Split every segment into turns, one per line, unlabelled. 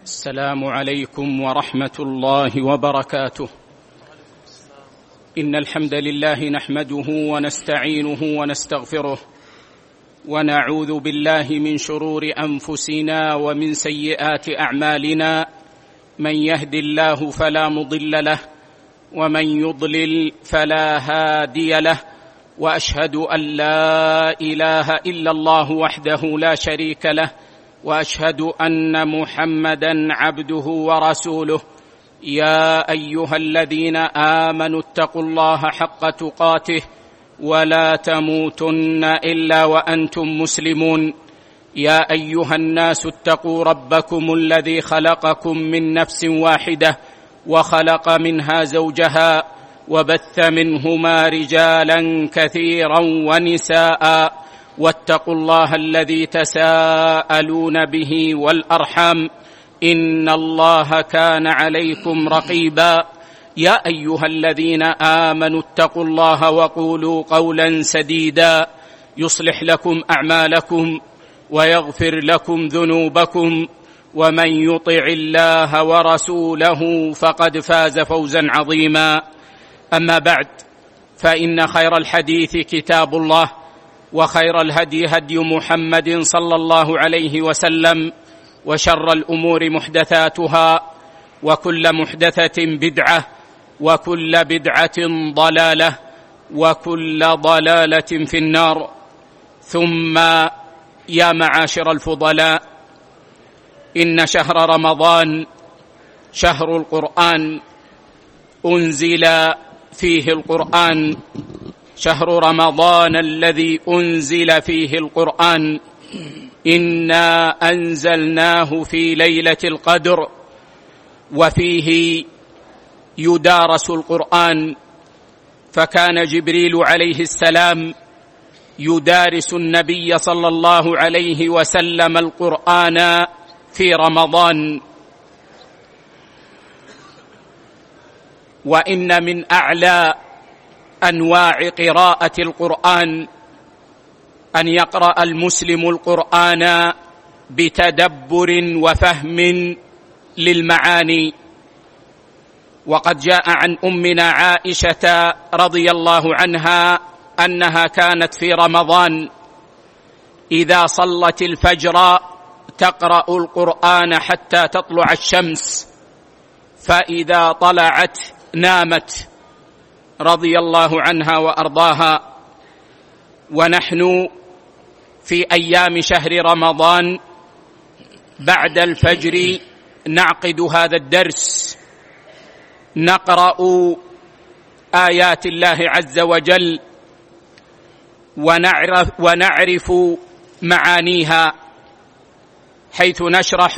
السلام عليكم ورحمة الله وبركاته. إن الحمد لله نحمده ونستعينه ونستغفره، ونعوذ بالله من شرور أنفسنا ومن سيئات أعمالنا. من يهد الله فلا مضل له، ومن يضلل فلا هادي له، وأشهد أن لا إله إلا الله وحده لا شريك له، وأشهد أن محمدًا عبده ورسوله. يا أيها الذين آمنوا اتقوا الله حق تقاته ولا تموتن إلا وأنتم مسلمون. يا أيها الناس اتقوا ربكم الذي خلقكم من نفس واحدة، وخلق منها زوجها، وبث منهما رجالا كثيرا ونساء، واتقوا الله الذي تساءلون به والأرحام، إن الله كان عليكم رقيبا. يا أيها الذين آمنوا اتقوا الله وقولوا قولا سديدا يصلح لكم أعمالكم ويغفر لكم ذنوبكم، ومن يطع الله ورسوله فقد فاز فوزا عظيما. أما بعد، فإن خير الحديث كتاب الله، وخير الهدي هدي محمد صلى الله عليه وسلم، وشر الأمور محدثاتها، وكل محدثة بدعة، وكل بدعة ضلالة، وكل ضلالة في النار. ثم يا معاشر الفضلاء، إن شهر رمضان شهر القرآن، أنزل فيه القرآن، شهر رمضان الذي أنزل فيه القرآن. إنا أنزلناه في ليلة القدر، وفيه يدارس القرآن. فكان جبريل عليه السلام يدارس النبي صلى الله عليه وسلم القرآن في رمضان. وإن من أعلى أنواع قراءة القرآن أن يقرأ المسلم القرآن بتدبر وفهم للمعاني. وقد جاء عن أمنا عائشة رضي الله عنها أنها كانت في رمضان إذا صلت الفجر تقرأ القرآن حتى تطلع الشمس، فإذا طلعت نامت رضي الله عنها وأرضاها. ونحن في أيام شهر رمضان بعد الفجر نعقد هذا الدرس، نقرأ آيات الله عز وجل ونعرف معانيها، حيث نشرح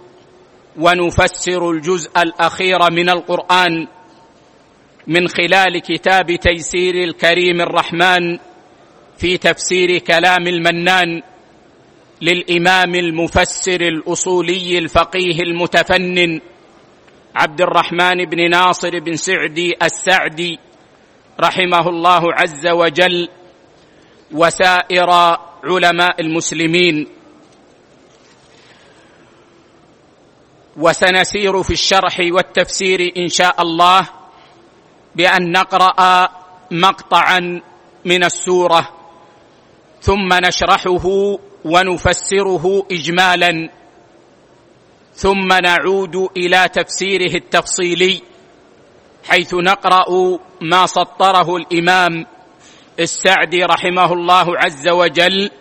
ونفسر الجزء الأخير من القرآن من خلال كتاب تيسير الكريم الرحمن في تفسير كلام المنان للإمام المفسر الأصولي الفقيه المتفنن عبد الرحمن بن ناصر بن سعدي السعدي رحمه الله عز وجل، وسائر علماء المسلمين. وسنسير في الشرح والتفسير إن شاء الله بأن نقرأ مقطعا من السورة، ثم نشرحه ونفسره إجمالا، ثم نعود إلى تفسيره التفصيلي، حيث نقرأ ما سطره الإمام السعدي رحمه الله عز وجل،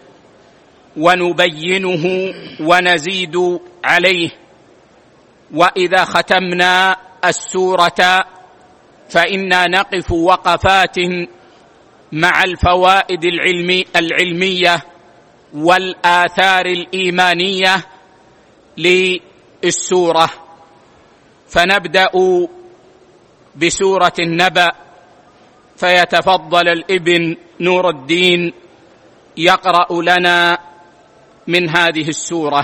ونبينه ونزيد عليه. وإذا ختمنا السورة فإنا نقف وقفات مع الفوائد العلمية والآثار الإيمانية للسورة. فنبدأ بسورة النبأ، فيتفضل الابن نور الدين يقرأ لنا من هذه السورة.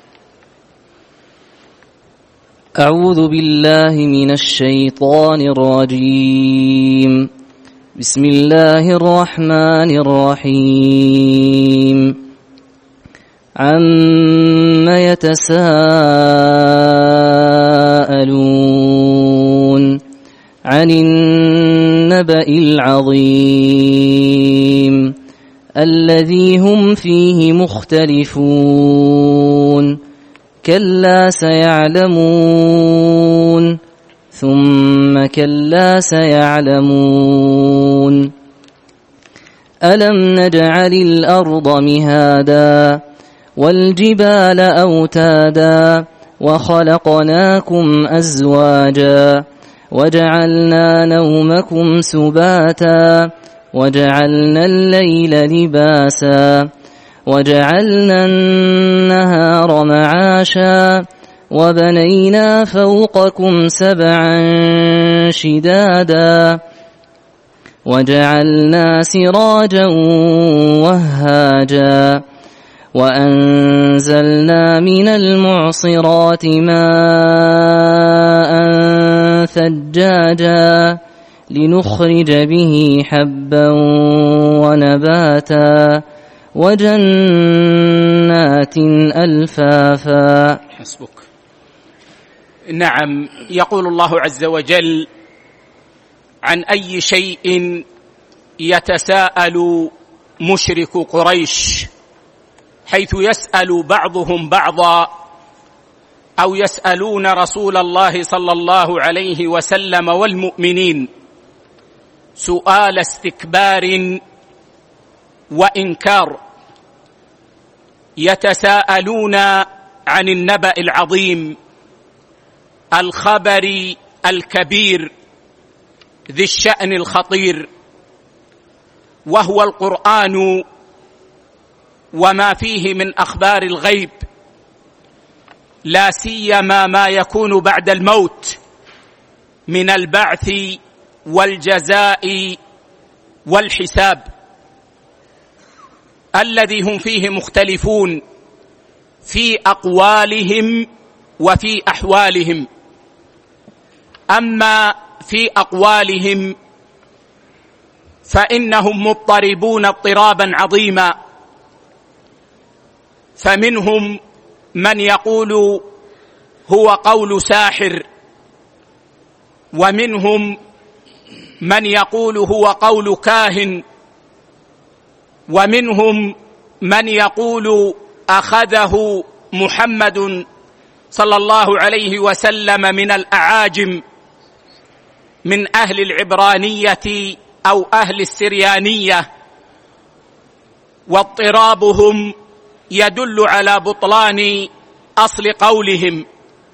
أعوذ بالله من الشيطان الرجيم. بسم الله الرحمن الرحيم. عما يتساءلون عن النبأ العظيم الذي هم فيه مختلفون كلا سيعلمون ثم كلا سيعلمون ألم نجعل الأرض مهادا والجبال أوتادا وخلقناكم أزواجا وجعلنا نومكم سباتا وجعلنا الليل لباسا وجعلنا النهار معاشا وبنينا فوقكم سبعا شدادا وجعلنا سراجا وهاجا وأنزلنا من المعصرات ماء ثجاجا لنخرج به حبا ونباتا وجنات ألفافا.
حسبك. نعم، يقول الله عز وجل: عن أي شيء يتساءل مشرك قريش، حيث يسأل بعضهم بعضا أو يسألون رسول الله صلى الله عليه وسلم والمؤمنين سؤال استكبار وإنكار. يتساءلون عن النبأ العظيم، الخبر الكبير ذي الشأن الخطير، وهو القرآن وما فيه من أخبار الغيب، لا سيما ما يكون بعد الموت من البعث والجزاء والحساب الذي هم فيه مختلفون في أقوالهم وفي أحوالهم. أما في أقوالهم فإنهم مضطربون اضطرابا عظيما، فمنهم من يقول هو قول ساحر، ومنهم من يقول هو قول كاهن، ومنهم من يقول أخذه محمد صلى الله عليه وسلم من الأعاجم، من أهل العبرانية أو أهل السريانية، واضطرابهم يدل على بطلان أصل قولهم،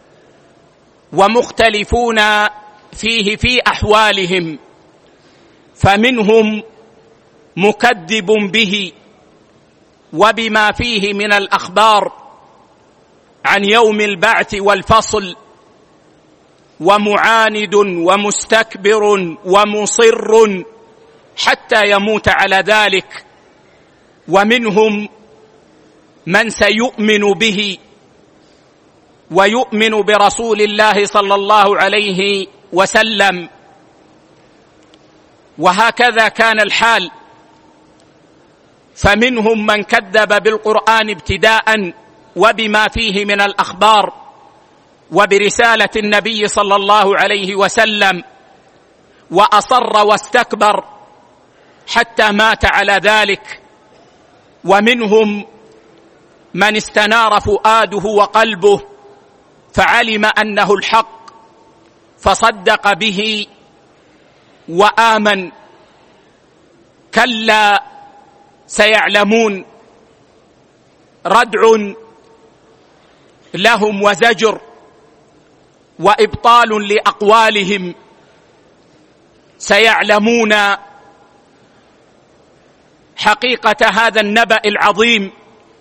ومختلفون فيه في أحوالهم، فمنهم مكذب به وبما فيه من الأخبار عن يوم البعث والفصل، ومعاند ومستكبر ومصر حتى يموت على ذلك، ومنهم من سيؤمن به ويؤمن برسول الله صلى الله عليه وسلم. وهكذا كان الحال، فمنهم من كذب بالقرآن ابتداء وبما فيه من الأخبار وبرسالة النبي صلى الله عليه وسلم، وأصر واستكبر حتى مات على ذلك. ومنهم من استنار فؤاده وقلبه فعلم أنه الحق فصدق به وآمن. كلا سيعلمون، ردع لهم وزجر وإبطال لأقوالهم. سيعلمون حقيقة هذا النبأ العظيم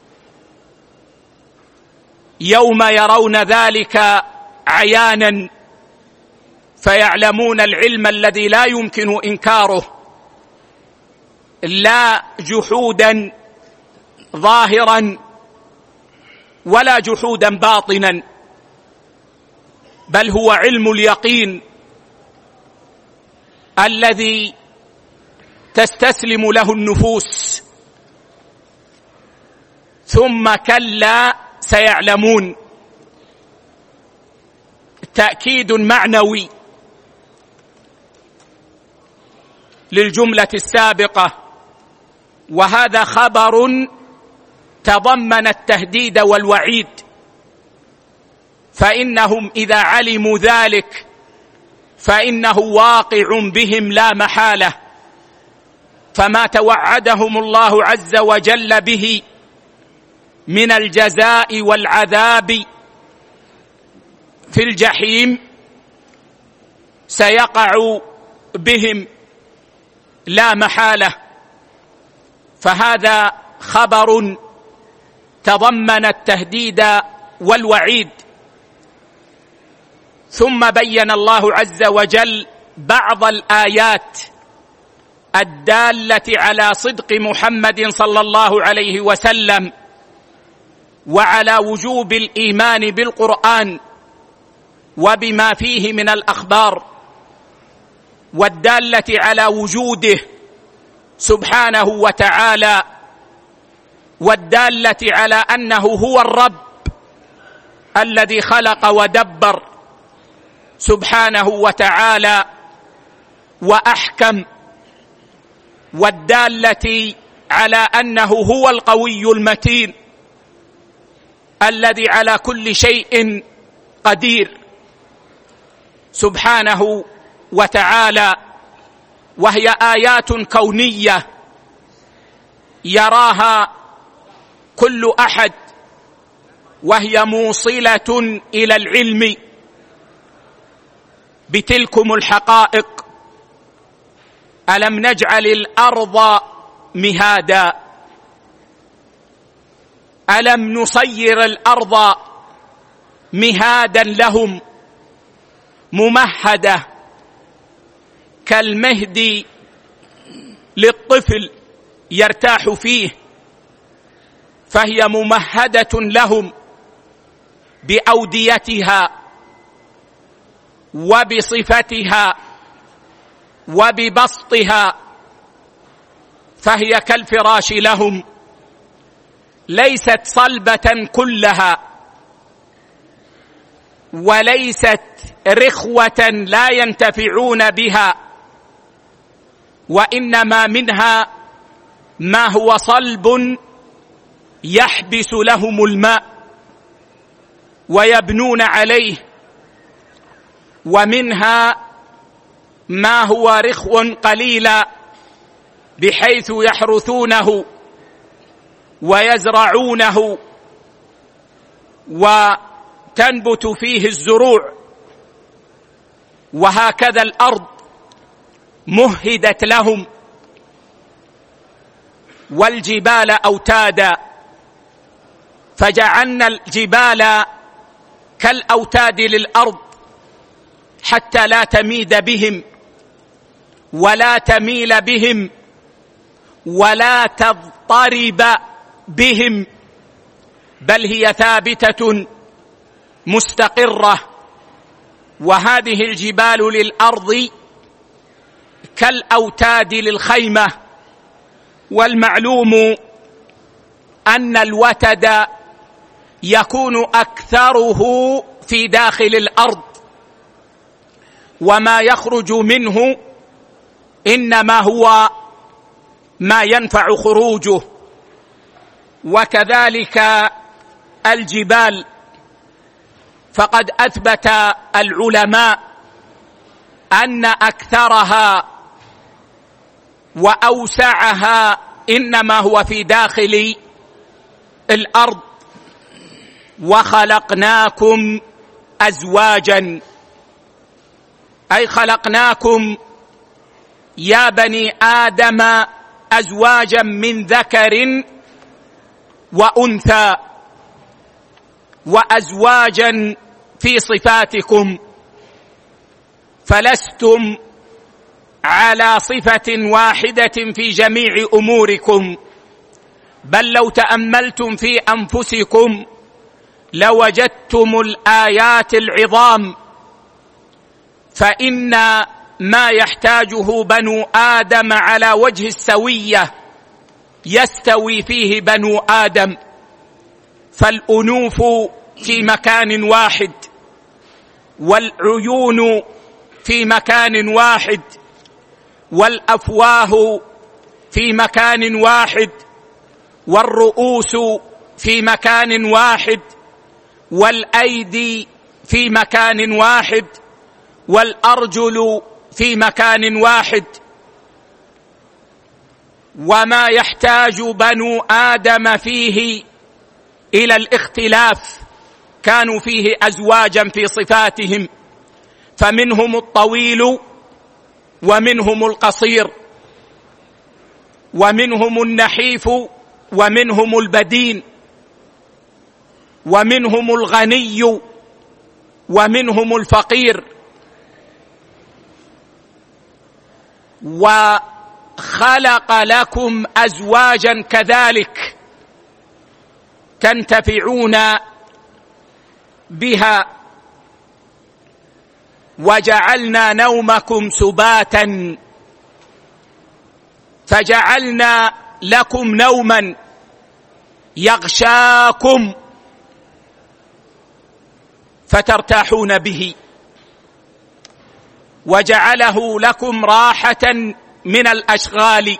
يوم يرون ذلك عيانا، فيعلمون العلم الذي لا يمكن إنكاره، لا جحودا ظاهرا ولا جحودا باطنا، بل هو علم اليقين الذي تستسلم له النفوس. ثم كلا سيعلمون. تأكيد معنوي للجملة السابقة، وهذا خبر تضمن التهديد والوعيد، فإنهم إذا علموا ذلك فإنه واقع بهم لا محالة. فما توعدهم الله عز وجل به من الجزاء والعذاب في الجحيم سيقع بهم لا محالة، فهذا خبر تضمن التهديد والوعيد. ثم بين الله عز وجل بعض الآيات الدالة على صدق محمد صلى الله عليه وسلم وعلى وجوب الإيمان بالقرآن وبما فيه من الأخبار، والدالة على وجوده سبحانه وتعالى، والدالة على أنه هو الرب الذي خلق ودبر سبحانه وتعالى وأحكم، والدالة على أنه هو القوي المتين الذي على كل شيء قدير سبحانه وتعالى، وهي آيات كونية يراها كل أحد، وهي موصلة إلى العلم بتلكم الحقائق. ألم نجعل الأرض مهادا، ألم نصير الأرض مهادا لهم ممهدة كالمهد للطفل يرتاح فيه، فهي ممهدة لهم بأوديتها وبصفتها وببسطها، فهي كالفراش لهم، ليست صلبة كلها وليست رخوة لا ينتفعون بها، وإنما منها ما هو صلب يحبس لهم الماء ويبنون عليه، ومنها ما هو رخو قليلا بحيث يحرثونه ويزرعونه وتنبت فيه الزروع. وهكذا الأرض مهدت لهم، والجبال أوتادا، فجعلنا الجبال كالأوتاد للأرض حتى لا تميد بهم ولا تميل بهم ولا تضطرب بهم، بل هي ثابتة مستقرة. وهذه الجبال للأرض كالأوتاد للخيمة، والمعلوم أن الوتد يكون أكثره في داخل الأرض، وما يخرج منه إنما هو ما ينفع خروجه. وكذلك الجبال، فقد أثبت العلماء أن أكثرها وأوسعها إنما هو في داخل الأرض. وخلقناكم أزواجا، أي خلقناكم يا بني آدم أزواجا من ذكر وأنثى، وأزواجا في صفاتكم، فلستم على صفة واحدة في جميع أموركم، بل لو تأملتم في أنفسكم لوجدتم الآيات العظام. فإن ما يحتاجه بنو آدم على وجه السوية يستوي فيه بنو آدم، فالأنوف في مكان واحد، والعيون في مكان واحد، والأفواه في مكان واحد، والرؤوس في مكان واحد، والأيدي في مكان واحد، والأرجل في مكان واحد. وما يحتاج بنو آدم فيه إلى الاختلاف كانوا فيه أزواجا في صفاتهم، فمنهم الطويل ومنهم القصير، ومنهم النحيف ومنهم البدين، ومنهم الغني ومنهم الفقير. وخلق لكم أزواجا كذلك تنتفعون بها، وجعلنا نومكم سباتا، فجعلنا لكم نوما يغشاكم فترتاحون به، وجعله لكم راحة من الأشغال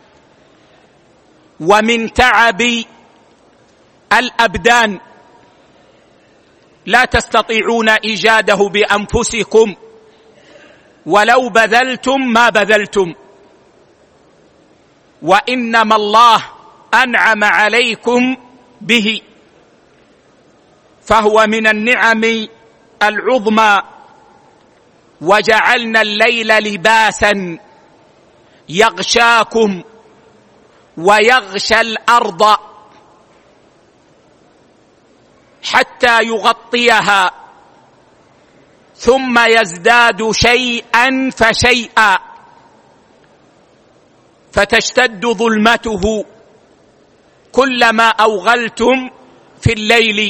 ومن تعب الأبدان، لا تستطيعون إيجاده بأنفسكم ولو بذلتم ما بذلتم، وإنما الله أنعم عليكم به، فهو من النعم العظمى. وجعلنا الليل لباسا يغشاكم ويغشى الأرض حتى يغطيها، ثم يزداد شيئا فشيئا فتشتد ظلمته كلما أوغلتم في الليل.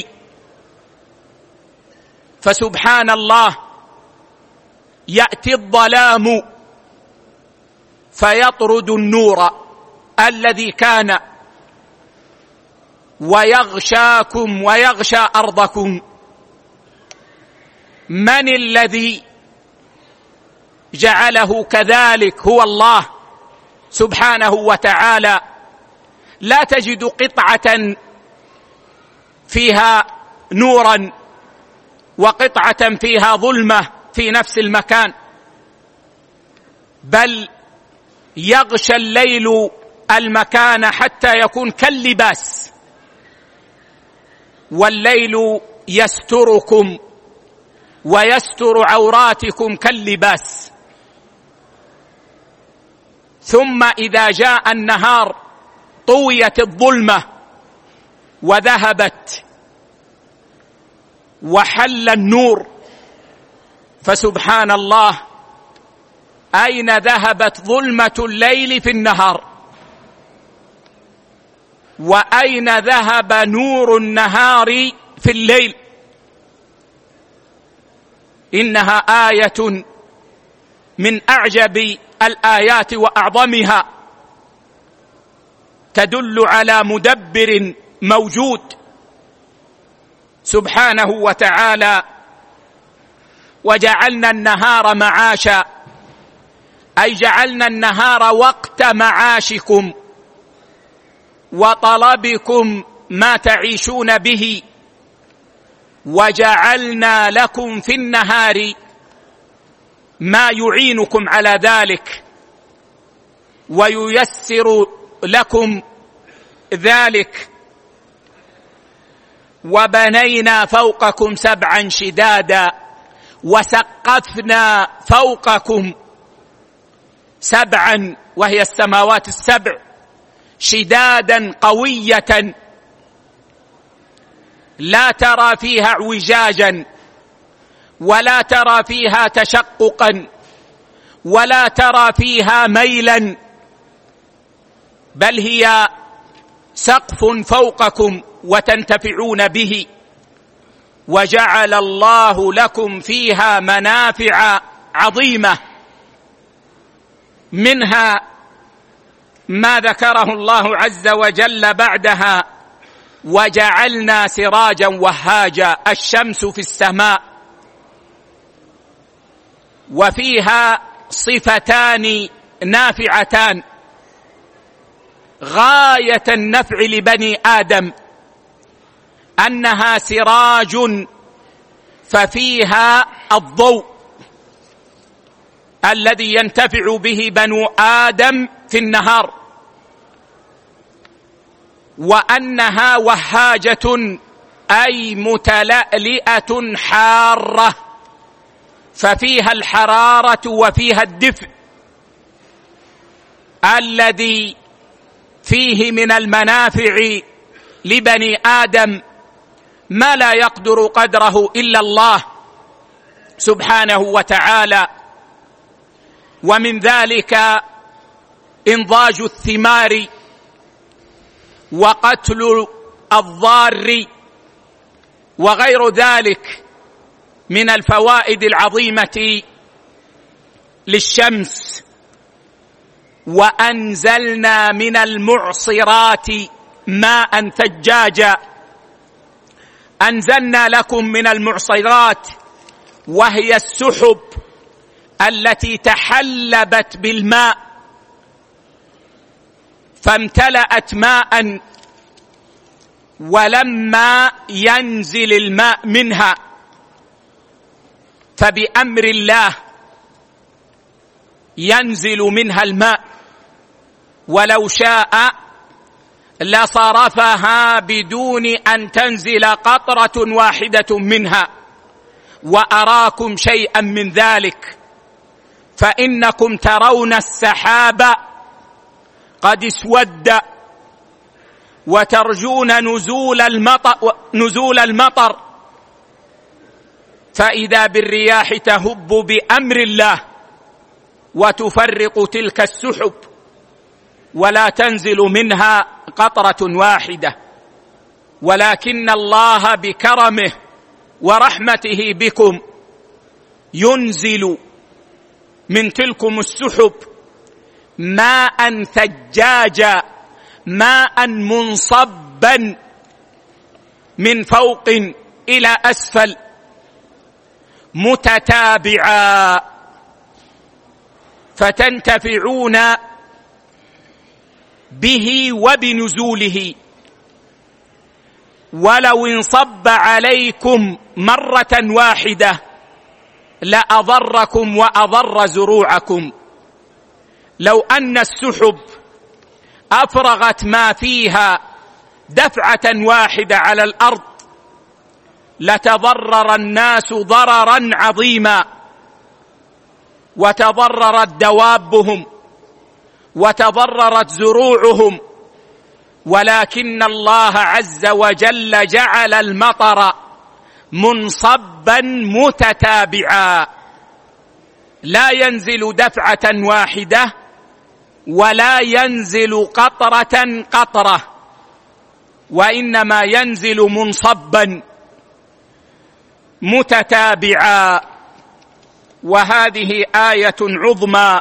فسبحان الله، يأتي الظلام فيطرد النور الذي كان، ويغشاكم ويغشى أرضكم. من الذي جعله كذلك؟ هو الله سبحانه وتعالى. لا تجد قطعة فيها نورا وقطعة فيها ظلمة في نفس المكان، بل يغشى الليل المكان حتى يكون كاللباس، والليل يستركم ويستر عوراتكم كاللباس. ثم إذا جاء النهار طويت الظلمة وذهبت وحل النور. فسبحان الله، أين ذهبت ظلمة الليل في النهار؟ وأين ذهب نور النهار في الليل؟ إنها آية من أعجب الآيات وأعظمها، تدل على مدبر موجود سبحانه وتعالى. وجعلنا النهار معاشا، أي جعلنا النهار وقت معاشكم وطلبكم ما تعيشون به، وجعلنا لكم في النهار ما يعينكم على ذلك وييسر لكم ذلك. وبنينا فوقكم سبعا شدادا، وسقفنا فوقكم سبعا، وهي السماوات السبع، شدادا قوية لا ترى فيها اعوجاجا ولا ترى فيها تشققا ولا ترى فيها ميلا، بل هي سقف فوقكم وتنتفعون به. وجعل الله لكم فيها منافع عظيمة، منها ما ذكره الله عز وجل بعدها: وجعلنا سراجا وهاجا، الشمس في السماء، وفيها صفتان نافعتان غاية النفع لبني آدم، أنها سراج ففيها الضوء الذي ينتفع به بنو آدم في النهار، وأنها وهاجة أي متلألئة حارة، ففيها الحرارة وفيها الدفء الذي فيه من المنافع لبني آدم ما لا يقدر قدره إلا الله سبحانه وتعالى. ومن ذلك إنضاج الثمار وقتل الضار وغير ذلك من الفوائد العظيمة للشمس. وأنزلنا من المعصرات ماء ثجاجا، أنزلنا لكم من المعصرات وهي السحب التي تحلبت بالماء فامتلأت ماء، ولما ينزل الماء منها فبأمر الله ينزل منها الماء، ولو شاء لصرفها بدون أن تنزل قطرة واحدة منها، وأراكم شيئا من ذلك، فإنكم ترون السحاب قد اسود وترجون نزول المطر، فإذا بالرياح تهب بأمر الله وتفرق تلك السحب ولا تنزل منها قطرة واحدة، ولكن الله بكرمه ورحمته بكم ينزل من تلكم السحب ماء ثجاجا، ماء منصبا من فوق إلى أسفل متتابعا، فتنتفعون به وبنزوله. ولو انصب عليكم مرة واحدة لأضركم وأضر زروعكم. لو أن السحب أفرغت ما فيها دفعة واحدة على الأرض لتضرر الناس ضررا عظيما، وتضررت دوابهم وتضررت زروعهم، ولكن الله عز وجل جعل المطر منصبا متتابعا، لا ينزل دفعة واحدة ولا ينزل قطرة قطرة، وإنما ينزل منصبا متتابعا. وهذه آية عظمى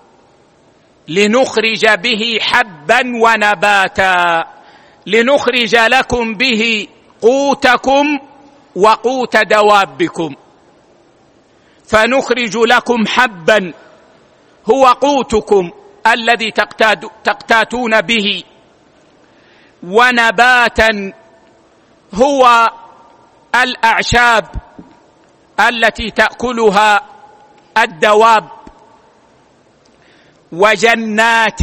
لنخرج به حبا ونباتا، لنخرج لكم به قوتكم وقوت دوابكم، فنخرج لكم حبا هو قوتكم الذي تقتاتون به، ونباتا هو الأعشاب التي تأكلها الدواب، وجنات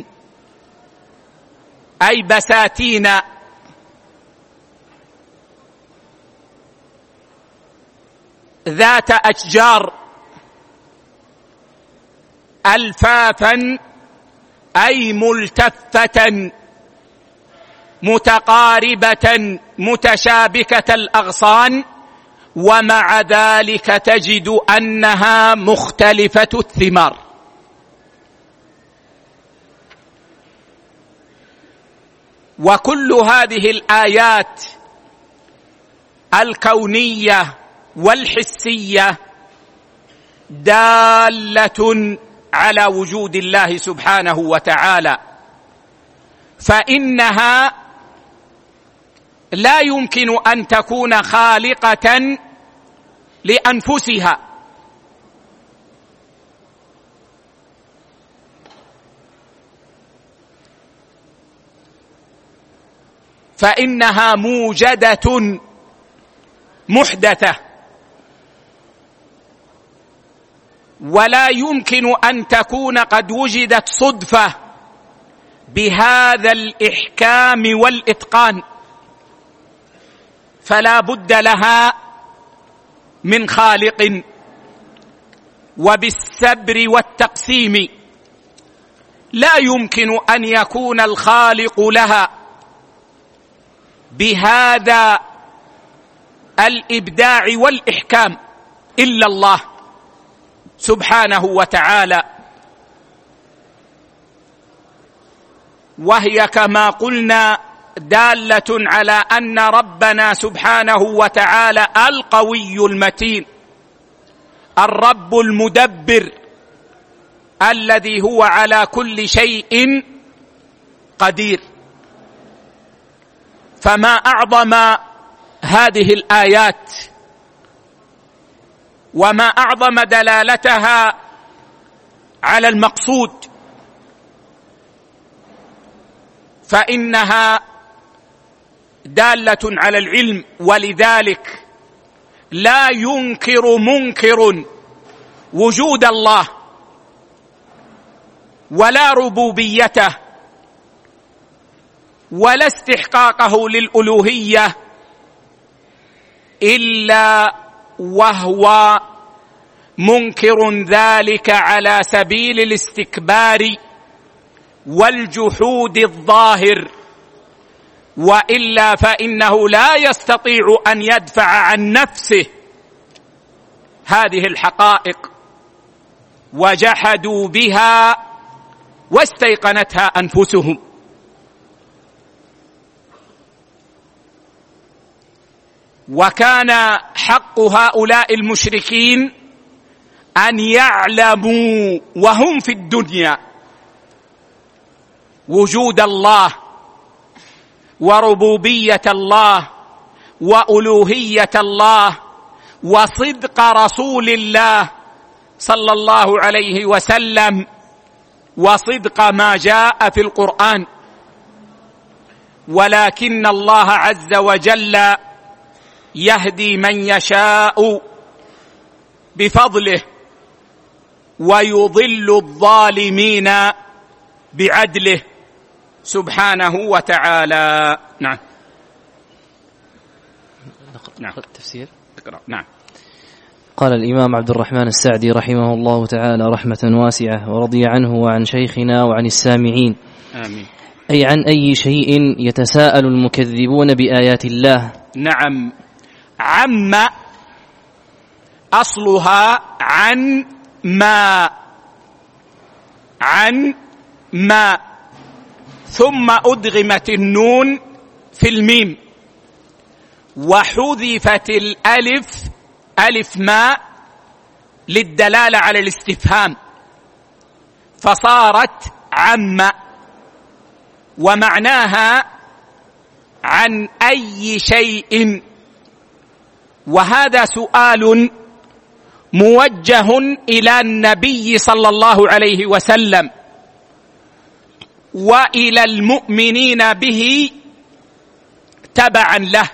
أي بساتين ذات أشجار، ألفافا أي ملتفة متقاربة متشابكة الأغصان، ومع ذلك تجد أنها مختلفة الثمار. وكل هذه الآيات الكونية والحسية دالة على وجود الله سبحانه وتعالى، فإنها لا يمكن أن تكون خالقة لأنفسها، فإنها موجدة محدثة، ولا يمكن أن تكون قد وجدت صدفة بهذا الإحكام والإتقان، فلا بد لها من خالق. وبالسبر والتقسيم لا يمكن أن يكون الخالق لها بهذا الإبداع والإحكام إلا الله سبحانه وتعالى. وهي كما قلنا دالة على أن ربنا سبحانه وتعالى القوي المتين، الرب المدبر الذي هو على كل شيء قدير. فما أعظم هذه الآيات وما أعظم دلالتها على المقصود، فإنها دالة على العلم، ولذلك لا ينكر منكر وجود الله ولا ربوبيته ولا استحقاقه للألوهية إلا وهو منكر ذلك على سبيل الاستكبار والجحود الظاهر، وإلا فإنه لا يستطيع أن يدفع عن نفسه هذه الحقائق، وجحدوا بها واستيقنتها أنفسهم. وكان حق هؤلاء المشركين أن يعلموا وهم في الدنيا وجود الله وربوبية الله وألوهية الله وصدق رسول الله صلى الله عليه وسلم وصدق ما جاء في القرآن، ولكن الله عز وجل يهدي من يشاء بفضله ويضل الظالمين بعدله سبحانه وتعالى. نعم.
التفسير.
نعم.
قال الإمام عبد الرحمن السعدي رحمه الله تعالى رحمة واسعة ورضي عنه وعن شيخنا وعن السامعين.
آمين.
أي عن أي شيء يتساءل المكذبون بآيات الله.
نعم. عم أصلها عن ما ثم أدغمت النون في الميم وحذفت الألف ألف ما للدلالة على الاستفهام فصارت عم، ومعناها عن أي شيء. وهذا سؤال موجه إلى النبي صلى الله عليه وسلم وإلى المؤمنين به تبعا له،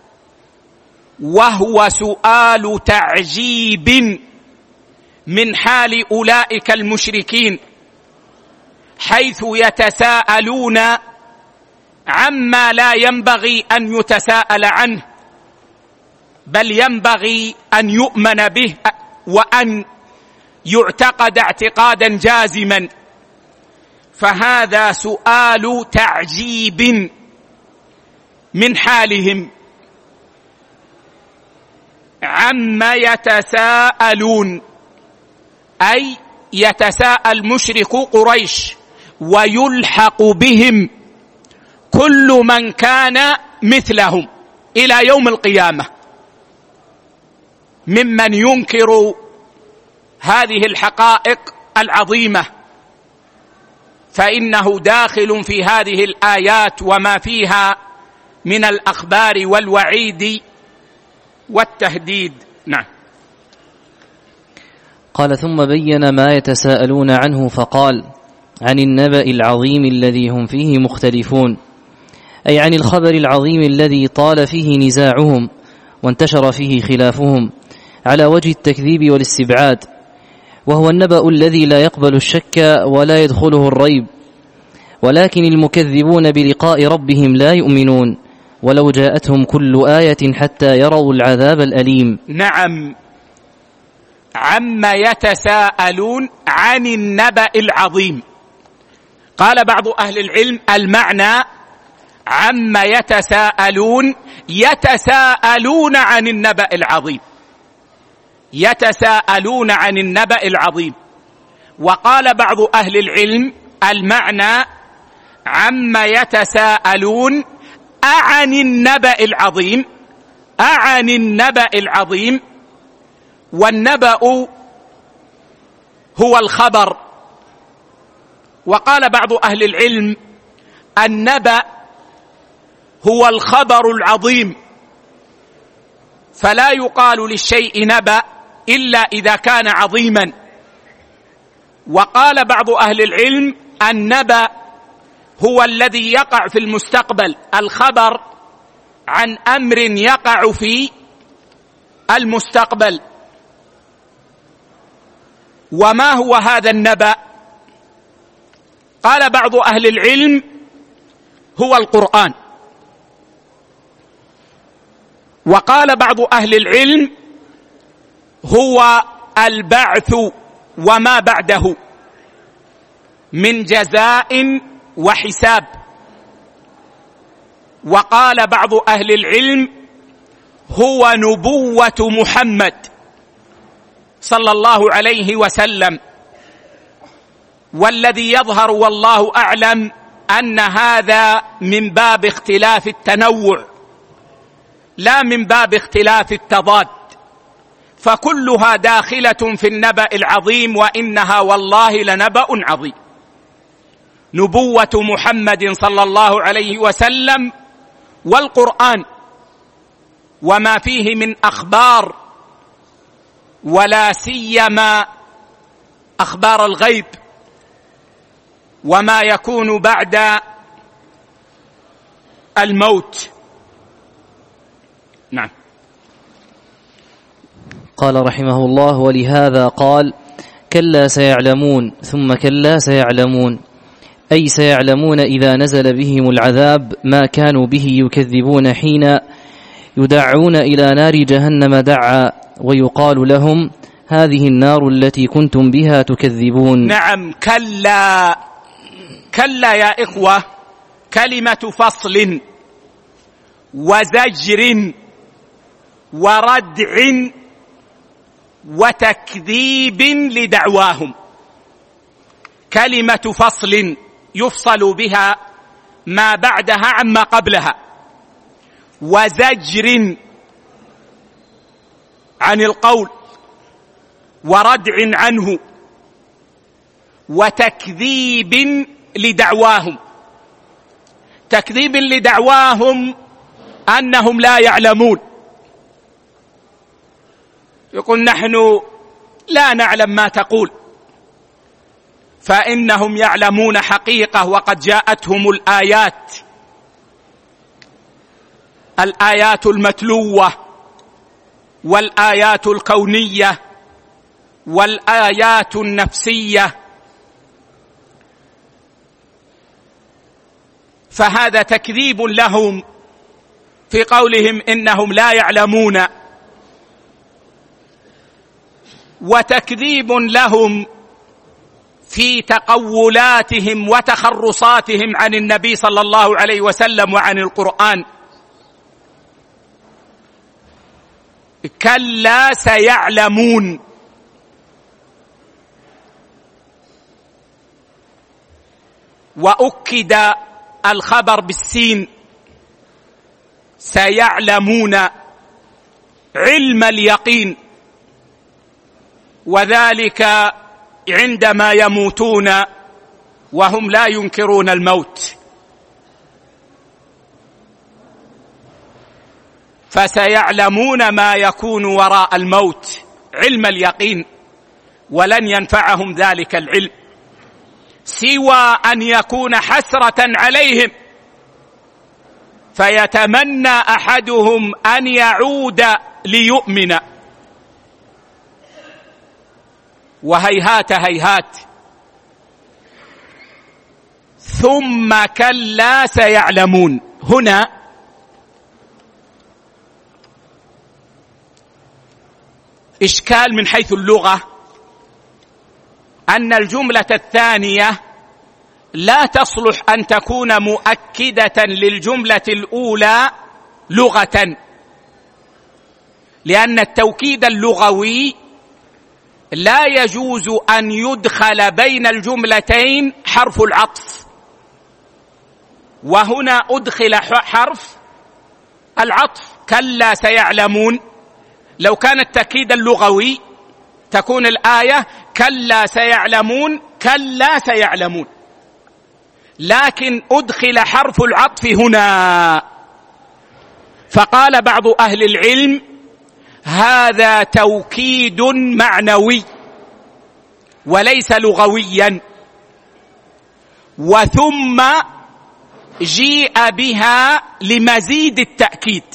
وهو سؤال تعجيب من حال أولئك المشركين، حيث يتساءلون عما لا ينبغي أن يتساءل عنه، بل ينبغي أن يؤمن به وأن يعتقد اعتقادا جازما. فهذا سؤال تعجيب من حالهم. عما يتساءلون أي يتساءل مشرك قريش ويلحق بهم كل من كان مثلهم إلى يوم القيامة ممن ينكر هذه الحقائق العظيمة، فإنه داخل في هذه الآيات وما فيها من الأخبار والوعيد والتهديد. نعم.
قال: ثم بين ما يتساءلون عنه فقال: عن النبأ العظيم الذي هم فيه مختلفون، أي عن الخبر العظيم الذي طال فيه نزاعهم وانتشر فيه خلافهم على وجه التكذيب والاستبعاد، وهو النبأ الذي لا يقبل الشك ولا يدخله الريب، ولكن المكذبون بلقاء ربهم لا يؤمنون ولو جاءتهم كل آية حتى يروا العذاب الأليم.
نعم. عما يتساءلون عن النبأ العظيم. قال بعض أهل العلم المعنى عما يتساءلون، يتساءلون عن النبأ العظيم، يتساءلون عن النبأ العظيم. وقال بعض أهل العلم المعنى عما يتساءلون أعن النبأ العظيم، أعن النبأ العظيم. والنبأ هو الخبر. وقال بعض أهل العلم النبأ هو الخبر العظيم، فلا يقال للشيء نبأ إلا إذا كان عظيما. وقال بعض أهل العلم النبأ هو الذي يقع في المستقبل، الخبر عن أمر يقع في المستقبل. وما هو هذا النبأ؟ قال بعض أهل العلم هو القرآن. وقال بعض أهل العلم هو البعث وما بعده من جزاء وحساب. وقال بعض أهل العلم هو نبوة محمد صلى الله عليه وسلم. والذي يظهر والله أعلم أن هذا من باب اختلاف التنوع لا من باب اختلاف التضاد، فكلها داخلة في النبأ العظيم، وإنها والله لنبأ عظيم. نبوة محمد صلى الله عليه وسلم والقرآن وما فيه من أخبار، ولا سيما أخبار الغيب وما يكون بعد الموت. نعم.
قال رحمه الله: ولهذا قال: كلا سيعلمون ثم كلا سيعلمون، أي سيعلمون إذا نزل بهم العذاب ما كانوا به يكذبون حين يدعون إلى نار جهنم دعا ويقال لهم هذه النار التي كنتم بها تكذبون.
نعم. كلا، كلا يا إخوة كلمة فصل وزجر وردع وتكذيب لدعواهم. كلمة فصل يفصل بها ما بعدها عما قبلها، وزجر عن القول وردع عنه، وتكذيب لدعواهم. تكذيب لدعواهم أنهم لا يعلمون، يقول نحن لا نعلم ما تقول، فإنهم يعلمون حقيقة وقد جاءتهم الآيات، الآيات المتلوة والآيات الكونية والآيات النفسية، فهذا تكذيب لهم في قولهم إنهم لا يعلمون، وتكذيب لهم في تقولاتهم وتخرصاتهم عن النبي صلى الله عليه وسلم وعن القرآن. كلا سيعلمون، وأكد الخبر بالسين، سيعلمون علم اليقين، وذلك عندما يموتون وهم لا ينكرون الموت. فسيعلمون ما يكون وراء الموت علم اليقين، ولن ينفعهم ذلك العلم سوى أن يكون حسرة عليهم، فيتمنى أحدهم أن يعود ليؤمن، وهيهات هيهات. ثم كلا سيعلمون. هنا إشكال من حيث اللغة، أن الجملة الثانية لا تصلح أن تكون مؤكدة للجملة الأولى لغة، لأن التوكيد اللغوي لا يجوز أن يدخل بين الجملتين حرف العطف، وهنا أدخل حرف العطف كلا سيعلمون. لو كان التأكيد اللغوي تكون الآية كلا سيعلمون كلا سيعلمون، لكن أدخل حرف العطف هنا، فقال بعض أهل العلم هذا توكيد معنوي وليس لغويا، وثم جيء بها لمزيد التأكيد،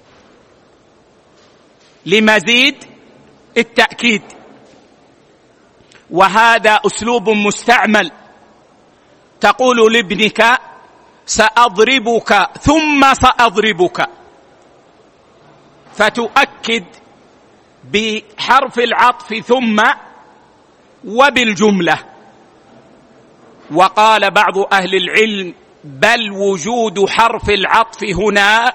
لمزيد التأكيد، وهذا أسلوب مستعمل. تقول لابنك سأضربك ثم سأضربك، فتؤكد بحرف العطف ثم وبالجملة. وقال بعض أهل العلم بل وجود حرف العطف هنا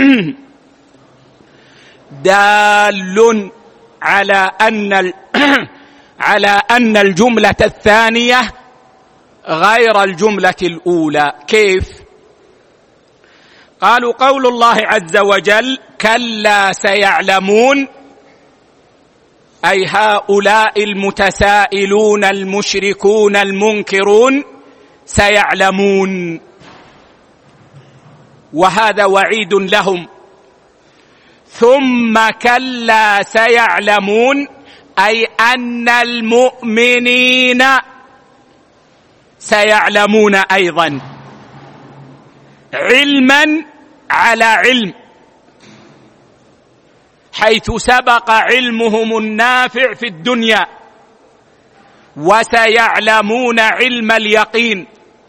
دال على أن الجملة الثانية غير الجملة الأولى. كيف؟ قالوا قول الله عز وجل كلا سيعلمون، أي هؤلاء المتسائلون المشركون المنكرون سيعلمون، وهذا وعيد لهم. ثم كلا سيعلمون، أي أن المؤمنين سيعلمون أيضا، علما على علم، حيث سبق علمهم النافع في الدنيا، وسيعلمون علم اليقين،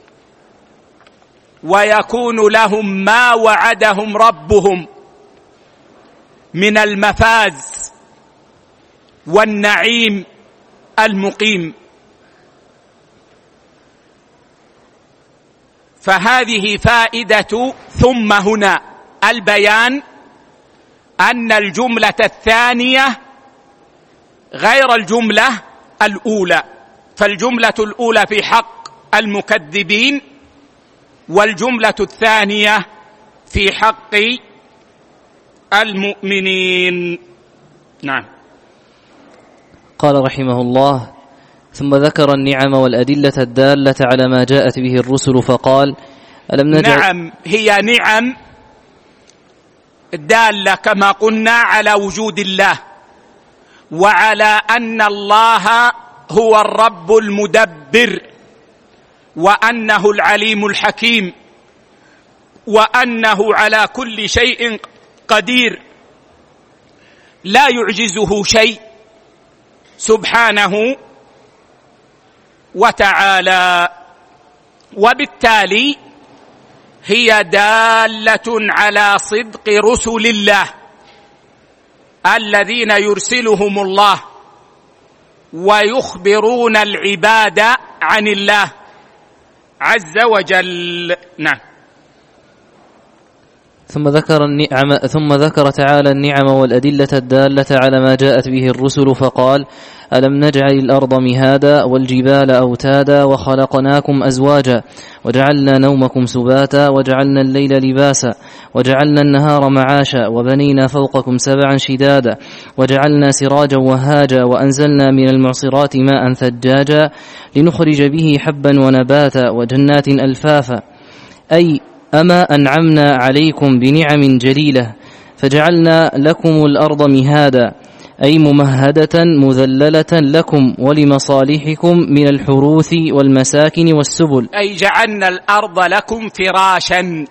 ويكون لهم ما وعدهم ربهم من المفاز والنعيم المقيم. فهذه فائدة ثم هنا البيان أن الجملة الثانية غير الجملة الأولى، فالجملة الأولى في حق المكذبين، والجملة الثانية في حق المؤمنين. نعم.
قال رحمه الله ثم ذكر النعم والأدلة الدالة على ما جاءت به الرسل فقال ألم نجعل.
نعم، هي نعم دالة كما قلنا على وجود الله، وعلى أن الله هو الرب المدبر، وأنه العليم الحكيم، وأنه على كل شيء قدير، لا يعجزه شيء سبحانه وتعالى. وبالتالي هي دالة على صدق رسل الله الذين يرسلهم الله ويخبرون العباد عن الله عز وجل. نعم.
ثم ذكر تعالى النعم والأدلة الدالة على ما جاءت به الرسل فقال ألم نجعل الأرض مهادا والجبال أوتادا وخلقناكم أزواجا وجعلنا نومكم سباتا وجعلنا الليل لباسا وجعلنا النهار معاشا وبنينا فوقكم سبعا شدادا وجعلنا سراجا وهاجا وأنزلنا من المعصرات ماء ثجاجا لنخرج به حبا ونباتا وجنات ألفافا، أي أما أنعمنا عليكم بنعم جليلة فجعلنا لكم الأرض مهادا أي ممهدة مذللة لكم ولمصالحكم من الحروث والمساكن والسبل،
أي جعلنا الأرض لكم فراشا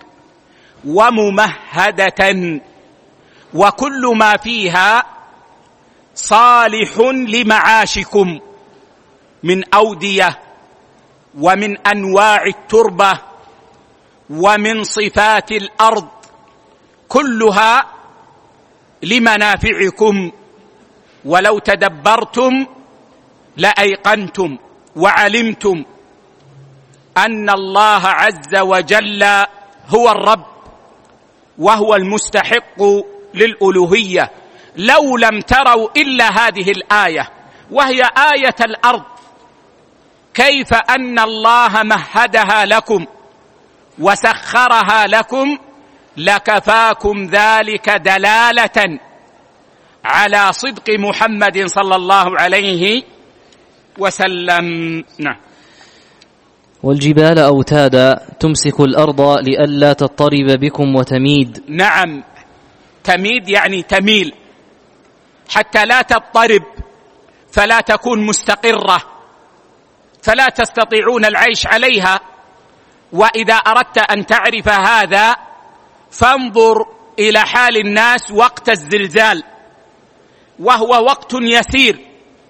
وممهدة، وكل ما فيها صالح لمعاشكم من أودية ومن أنواع التربة ومن صفات الأرض، كلها لمنافعكم. ولو تدبرتم لأيقنتم وعلمتم أن الله عز وجل هو الرب وهو المستحق للألوهية. لو لم تروا إلا هذه الآية وهي آية الأرض، كيف أن الله مهدها لكم وسخرها لكم، لكفاكم ذلك دلالة على صدق محمد صلى الله عليه وسلم. نعم.
والجبال أوتادا تمسك الأرض لئلا تضطرب بكم وتميد.
نعم، تميد يعني تميل، حتى لا تضطرب، فلا تكون مستقرة، فلا تستطيعون العيش عليها. وإذا أردت أن تعرف هذا فانظر إلى حال الناس وقت الزلزال، وهو وقت يسير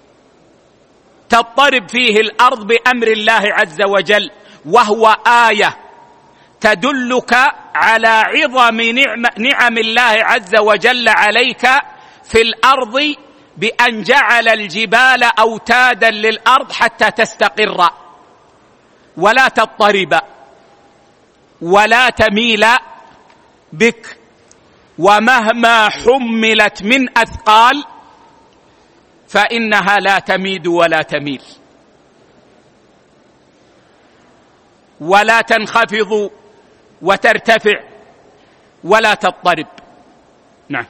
تضطرب فيه الأرض بأمر الله عز وجل، وهو آية تدلك على عظم نعم الله عز وجل عليك في الأرض، بأن جعل الجبال أوتادا للأرض حتى تستقر ولا تضطرب ولا تميل بك، ومهما حملت من أثقال فإنها لا تميد ولا تميل ولا تنخفض وترتفع ولا تضطرب. نعم.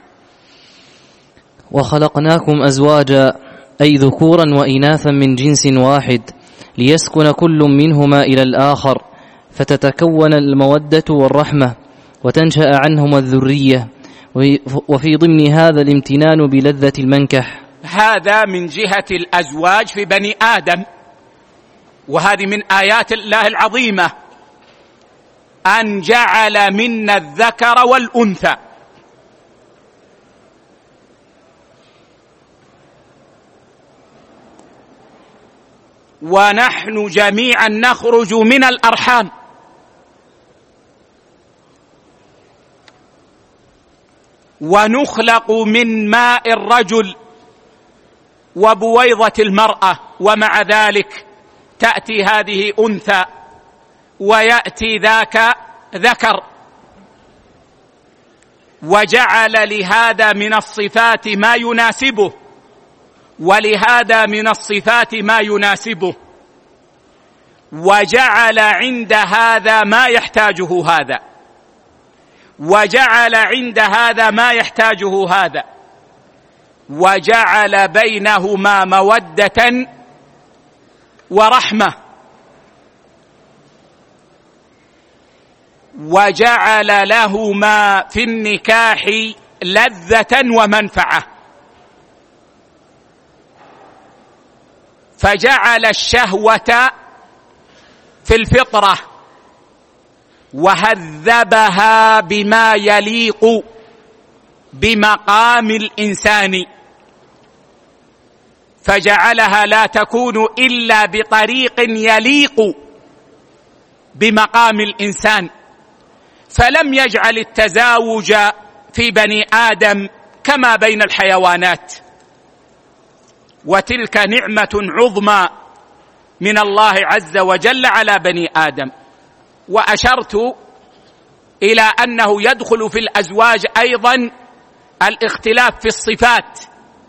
وخلقناكم أزواجا أي ذكورا وإناثا من جنس واحد، ليسكن كل منهما إلى الآخر، فتتكون المودة والرحمة وتنشأ عنهما الذرية، وفي ضمن هذا الامتنان بلذة المنكح.
هذا من جهة الأزواج في بني آدم، وهذه من آيات الله العظيمة أن جعل منا الذكر والأنثى. ونحن جميعا نخرج من الأرحام، ونخلق من ماء الرجل وبويضة المرأة، ومع ذلك تأتي هذه أنثى ويأتي ذاك ذكر. وجعل لهذا من الصفات ما يناسبه، ولهذا من الصفات ما يناسبه، وجعل عند هذا ما يحتاجه هذا، وجعل عند هذا ما يحتاجه هذا، وجعل بينهما مودة ورحمة، وجعل لهما في النكاح لذة ومنفعة، فجعل الشهوة في الفطرة وهذبها بما يليق بمقام الإنسان، فجعلها لا تكون إلا بطريق يليق بمقام الإنسان، فلم يجعل التزاوج في بني آدم كما بين الحيوانات، وتلك نعمة عظمى من الله عز وجل على بني آدم. وأشرت إلى أنه يدخل في الأزواج أيضا الاختلاف في الصفات،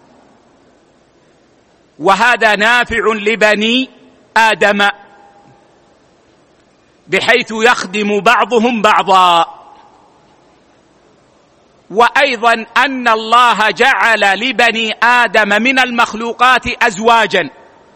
وهذا نافع لبني آدم بحيث يخدم بعضهم بعضا. وأيضا أن الله جعل لبني آدم من المخلوقات أزواجا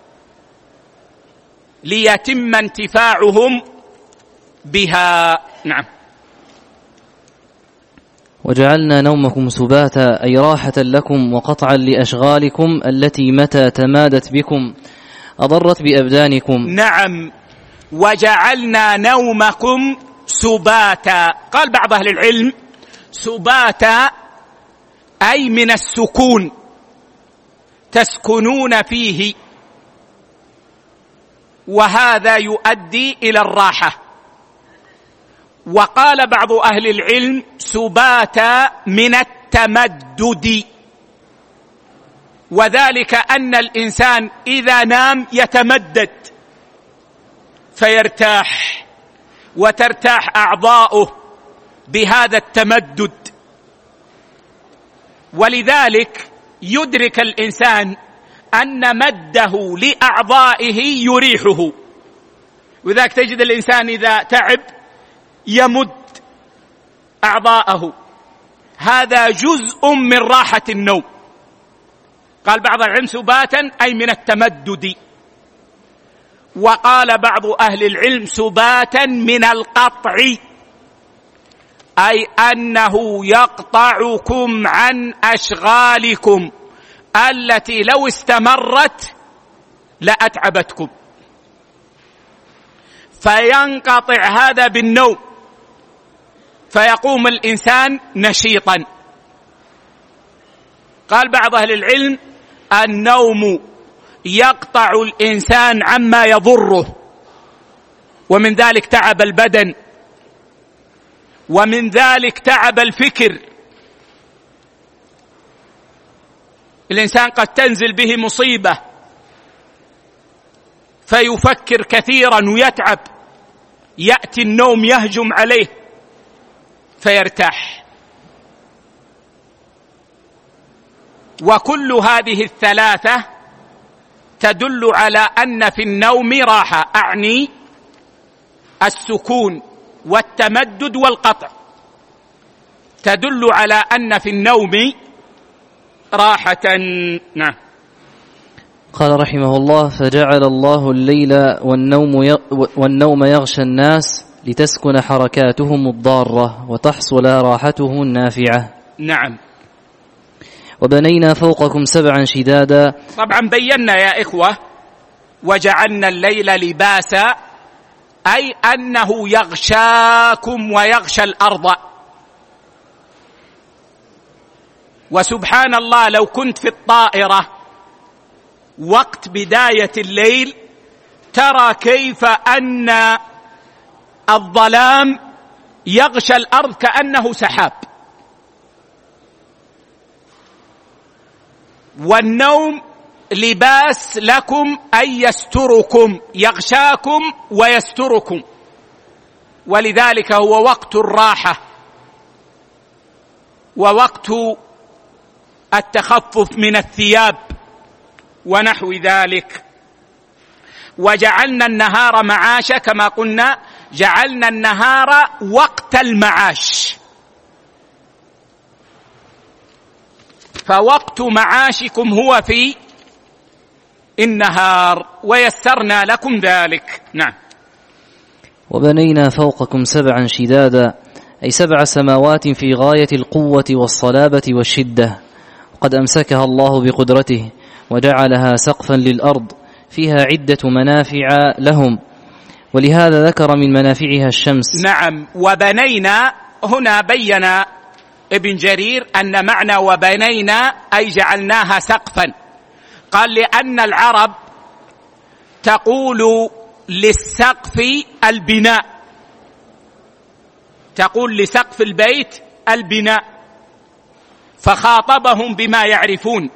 ليتم انتفاعهم بها. نعم.
وجعلنا نومكم سباتا أي راحة لكم وقطعا لأشغالكم التي متى تمادت بكم أضرت بأبدانكم.
نعم، وجعلنا نومكم سباتا. قال بعض أهل العلم سباتا أي من السكون، تسكنون فيه، وهذا يؤدي إلى الراحة. وقال بعض أهل العلم سباتا من التمدد، وذلك أن الإنسان إذا نام يتمدد فيرتاح، وترتاح أعضاؤه بهذا التمدد، ولذلك يدرك الإنسان أن مده لأعضائه يريحه. وذلك تجد الإنسان إذا تعب يمد أعضاءه، هذا جزء من راحة النوم. قال بعض العلم سباتا أي من التمدد. وقال بعض أهل العلم سباتا من القطع، أي أنه يقطعكم عن أشغالكم التي لو استمرت لأتعبتكم، فينقطع هذا بالنوم فيقوم الإنسان نشيطا. قال بعض أهل العلم النوم يقطع الإنسان عما يضره، ومن ذلك تعب البدن، ومن ذلك تعب الفكر. الإنسان قد تنزل به مصيبة فيفكر كثيرا ويتعب، يأتي النوم يهجم عليه فيرتاح. وكل هذه الثلاثة تدل على أن في النوم راحة، أعني السكون والتمدد والقطع، تدل على أن في النوم راحة. نعم.
قال رحمه الله: فجعل الله الليل والنوم يغشى الناس لتسكن حركاتهم الضارة وتحصل راحتهم النافعة.
نعم.
وبنينا فوقكم سبعا شدادا.
طبعا بينا يا إخوة وجعلنا الليل لباسا، أي أنه يغشاكم ويغشى الأرض. وسبحان الله لو كنت في الطائرة وقت بداية الليل ترى كيف أن الظلام يغشى الأرض كأنه سحاب. والنوم لباس لكم أي يستركم، يغشاكم ويستركم، ولذلك هو وقت الراحة ووقت التخفف من الثياب ونحو ذلك. وجعلنا النهار معاشا، كما قلنا جعلنا النهار وقت المعاش، فوقت معاشكم هو في النهار، ويسرنا لكم ذلك. نعم.
وبنينا فوقكم سبعا شدادا، أي 7 سماوات في غاية القوة والصلابة والشدة، وقد أمسكها الله بقدرته وجعلها سقفا للأرض فيها عدة منافع لهم، ولهذا ذكر من منافعها الشمس.
نعم. وبنينا هنا بين ابن جرير أن معنى وبنينا أي جعلناها سقفا. قال لأن العرب تقول للسقف البناء، تقول لسقف البيت البناء، فخاطبهم بما يعرفون.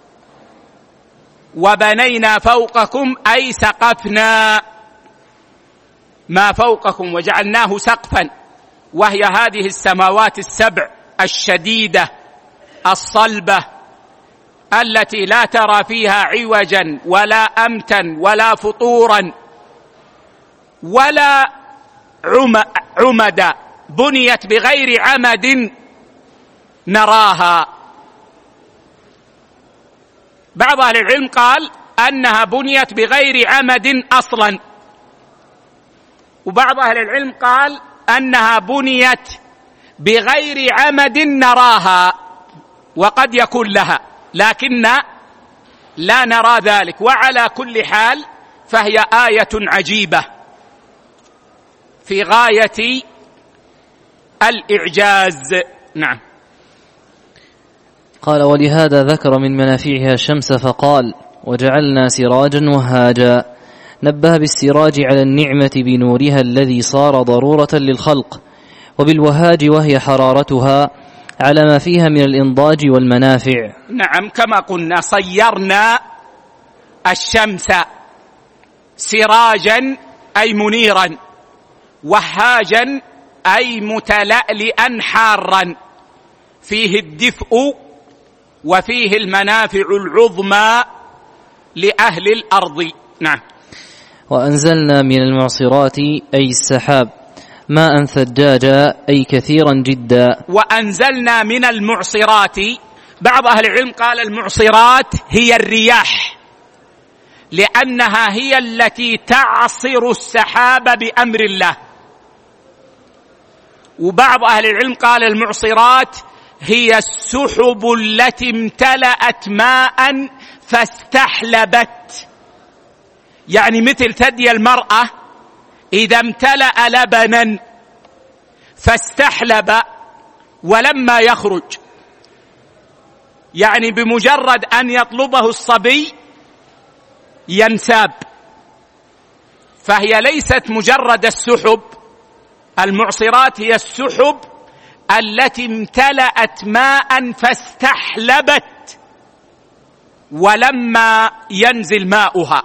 وبنينا فوقكم أي سقفنا ما فوقكم وجعلناه سقفا، وهي هذه السماوات السبع الشديدة الصلبة التي لا ترى فيها عوجا ولا أمتا ولا فطورا ولا عمدا، بنيت بغير عمد نراها. بعض أهل العلم قال أنها بنيت بغير عمد أصلا، وبعض أهل العلم قال أنها بنيت بغير عمد نراها، وقد يكون لها لكن لا نرى ذلك. وعلى كل حال فهي آية عجيبة في غاية الإعجاز. نعم.
قال: ولهذا ذكر من منافعها الشمس فقال: وجعلنا سراجا وهاجا. نبه بالسراج على النعمة بنورها الذي صار ضرورة للخلق، وبالوهاج وهي حرارتها على ما فيها من الإنضاج والمنافع.
نعم، كما قلنا صيرنا الشمس سراجا أي منيرا، وهاجا أي متلألئا حارا، فيه الدفء وفيه المنافع العظمى لأهل الأرض. نعم.
وأنزلنا من المعصرات أي السحاب ماء ثجاجا أي كثيرا جدا.
وأنزلنا من المعصرات، بعض أهل العلم قال المعصرات هي الرياح، لأنها هي التي تعصر السحاب بأمر الله. وبعض أهل العلم قال المعصرات هي السحب التي امتلأت ماء فاستحلبت، يعني مثل ثدي المرأة إذا امتلأ لبنا فاستحلب ولما يخرج، يعني بمجرد أن يطلبه الصبي ينساب. فهي ليست مجرد السحب، المعصرات هي السحب التي امتلأت ماء فاستحلبت ولما ينزل ماؤها.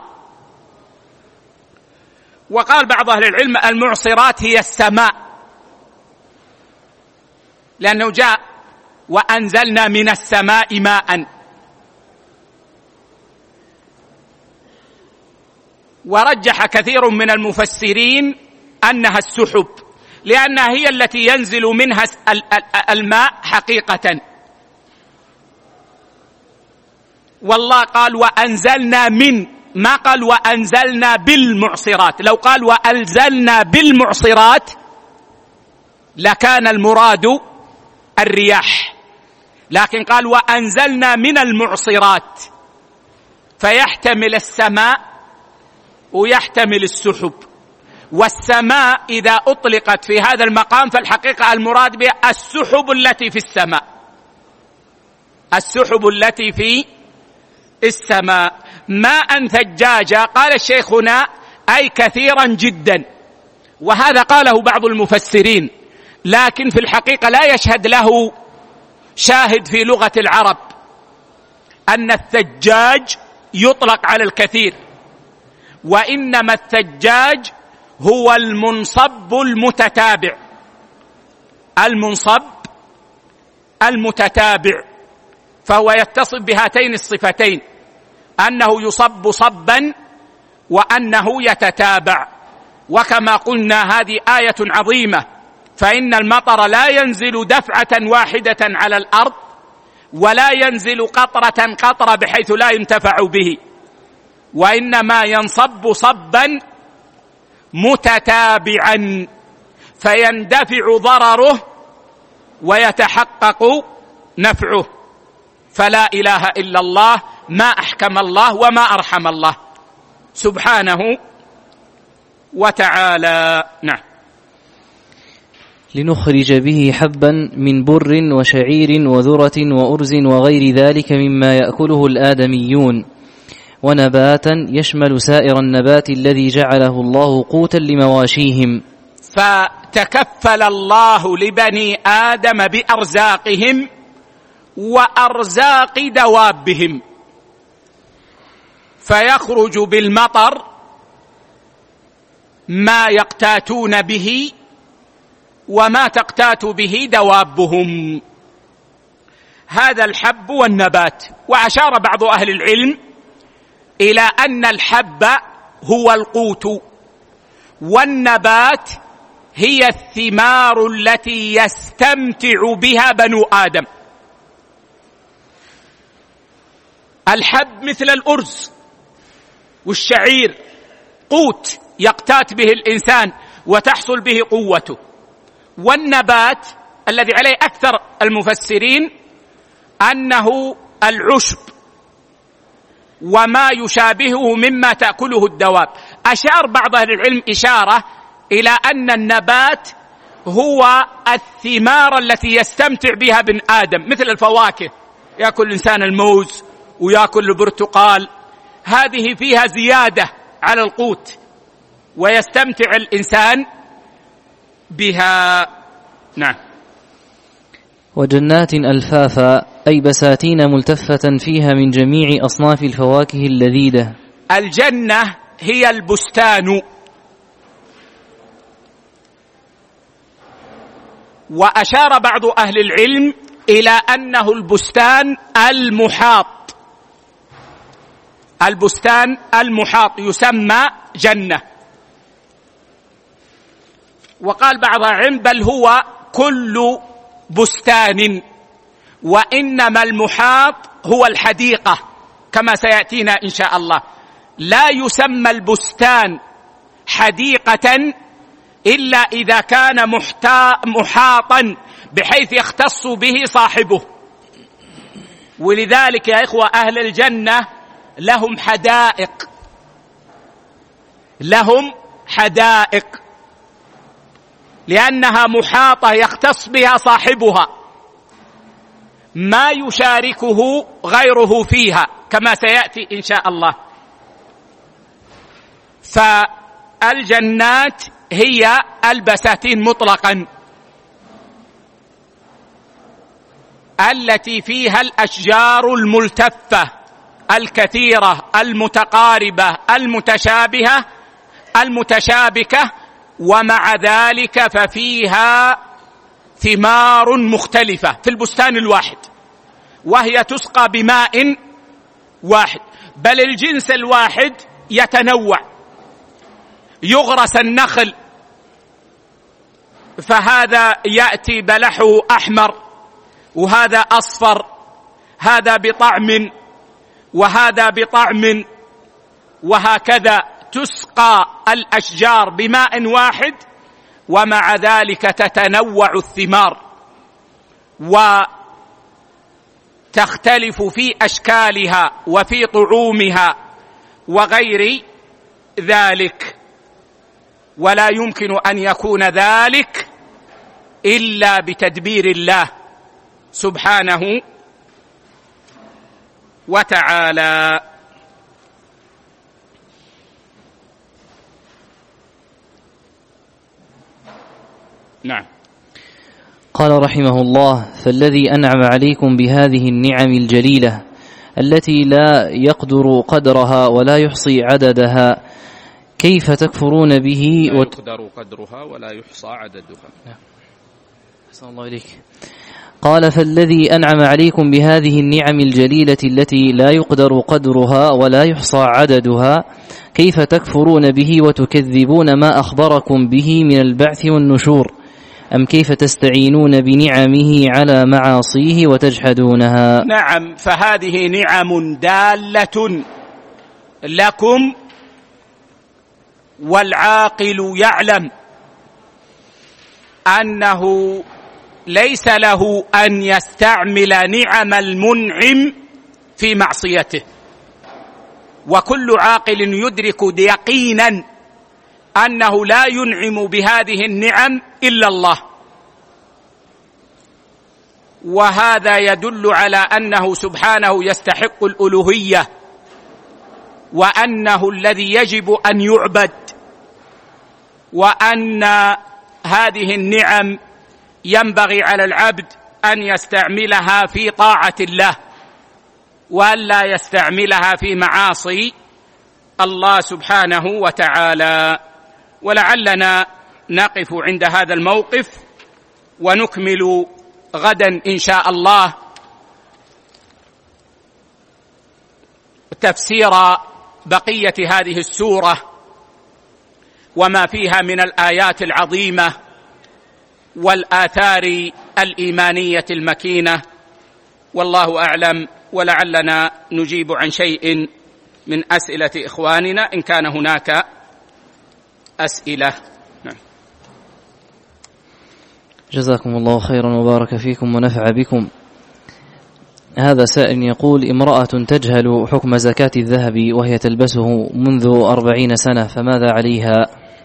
وقال بعض أهل العلم المعصرات هي السماء، لأنه جاء وأنزلنا من السماء ماء. ورجح كثير من المفسرين أنها السحب، لأنها هي التي ينزل منها الماء حقيقة. والله قال وأنزلنا من، ما قال وأنزلنا بالمعصرات. لو قال وأنزلنا بالمعصرات لكان المراد الرياح، لكن قال وأنزلنا من المعصرات، فيحتمل السماء ويحتمل السحب. والسماء إذا أطلقت في هذا المقام فالحقيقة المراد بها السحب التي في السماء، السحب التي في السماء. ماء ثجاجا قال الشيخ هنا أي كثيرا جدا، وهذا قاله بعض المفسرين، لكن في الحقيقة لا يشهد له شاهد في لغة العرب أن الثجاج يطلق على الكثير، وإنما الثجاج هو المنصب المتتابع، المنصب المتتابع، فهو يتصف بهاتين الصفتين، أنه يصب صبا وأنه يتتابع. وكما قلنا هذه آية عظيمة، فإن المطر لا ينزل دفعة واحدة على الأرض، ولا ينزل قطرة قطرة بحيث لا ينتفع به، وإنما ينصب صبا متتابعا فيندفع ضرره ويتحقق نفعه. فلا إله إلا الله، ما أحكم الله وما أرحم الله سبحانه وتعالى. نعم.
لنخرج به حبا من بر وشعير وذرة وأرز وغير ذلك مما يأكله الآدميون، ونباتا يشمل سائر النبات الذي جعله الله قوتا لمواشيهم.
فتكفل الله لبني آدم بأرزاقهم وأرزاق دوابهم، فيخرج بالمطر ما يقتاتون به وما تقتات به دوابهم، هذا الحب والنبات. وأشار بعض أهل العلم إلى أن الحب هو القوت، والنبات هي الثمار التي يستمتع بها بنو آدم. الحب مثل الأرز والشعير قوت يقتات به الإنسان وتحصل به قوته، والنبات الذي عليه أكثر المفسرين أنه العشب وما يشابهه مما تأكله الدواب. أشار بعض أهل العلم إشارة إلى أن النبات هو الثمار التي يستمتع بها ابن آدم، مثل الفواكه، يأكل الإنسان الموز ويأكل البرتقال، هذه فيها زيادة على القوت ويستمتع الإنسان بها. نعم.
وجنات ألفافا أي بساتين ملتفة فيها من جميع أصناف الفواكه اللذيذة.
الجنة هي البستان، وأشار بعض أهل العلم إلى أنه البستان المحاط، البستان المحاط يسمى جنة. وقال بعض العلم بل هو كل بستان، وإنما المحاط هو الحديقة كما سيأتينا إن شاء الله. لا يسمى البستان حديقة إلا إذا كان محاطا بحيث يختص به صاحبه. ولذلك يا إخوة أهل الجنة لهم حدائق، لهم حدائق لأنها محاطة يختص بها صاحبها، ما يشاركه غيره فيها كما سيأتي إن شاء الله. فالجنات هي البساتين مطلقا التي فيها الأشجار الملتفة الكثيرة المتقاربة المتشابهة المتشابكة، ومع ذلك ففيها ثمار مختلفة في البستان الواحد، وهي تسقى بماء واحد، بل الجنس الواحد يتنوع. يغرس النخل فهذا يأتي بلحه أحمر وهذا أصفر، هذا بطعم وهذا بطعم، وهكذا تسقى الأشجار بماء واحد، ومع ذلك تتنوع الثمار وتختلف في أشكالها وفي طعومها وغير ذلك، ولا يمكن أن يكون ذلك إلا بتدبير الله سبحانه وتعالى. نعم.
قال رحمه الله: فالذي أنعم عليكم بهذه النعم الجليلة التي لا يقدر قدرها ولا يحصي عددها كيف تكفرون به
لا يقدر قدرها ولا يحصى عددها.
أحسن الله إليك. قال: فالذي أنعم عليكم بهذه النعم الجليلة التي لا يقدر قدرها ولا يحصى عددها كيف تكفرون به وتكذبون ما أخبركم به من البعث والنشور، أم كيف تستعينون بنعمه على معاصيه وتجحدونها؟
نعم، فهذه نعم دالة لكم، والعاقل يعلم أنه ليس له أن يستعمل نعم المنعم في معصيته، وكل عاقل يدرك يقينا أنه لا ينعم بهذه النعم إلا الله، وهذا يدل على أنه سبحانه يستحق الألوهية، وأنه الذي يجب أن يعبد، وأن هذه النعم ينبغي على العبد أن يستعملها في طاعة الله وأن لا يستعملها في معاصي الله سبحانه وتعالى. ولعلنا نقف عند هذا الموقف ونكمل غدا إن شاء الله تفسير بقية هذه السورة وما فيها من الآيات العظيمة والآثار الإيمانية المكينة، والله أعلم. ولعلنا نجيب عن شيء من أسئلة إخواننا إن كان هناك أسئلة. نعم.
جزاكم الله خيرا وبارك فيكم ونفع بكم. هذا سائل يقول: امرأة تجهل حكم زكاة الذهب وهي تلبسه منذ 40 سنة، فماذا عليها؟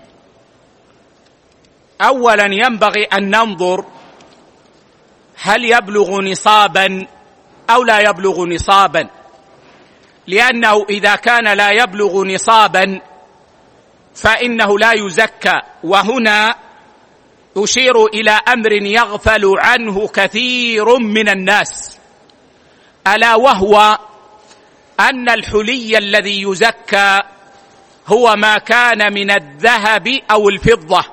أولا ينبغي أن ننظر هل يبلغ نصابا أو لا يبلغ نصابا، لأنه إذا كان لا يبلغ نصابا فإنه لا يزكى. وهنا أشير إلى أمر يغفل عنه كثير من الناس، ألا وهو أن الحلي الذي يزكى هو ما كان من الذهب أو الفضة.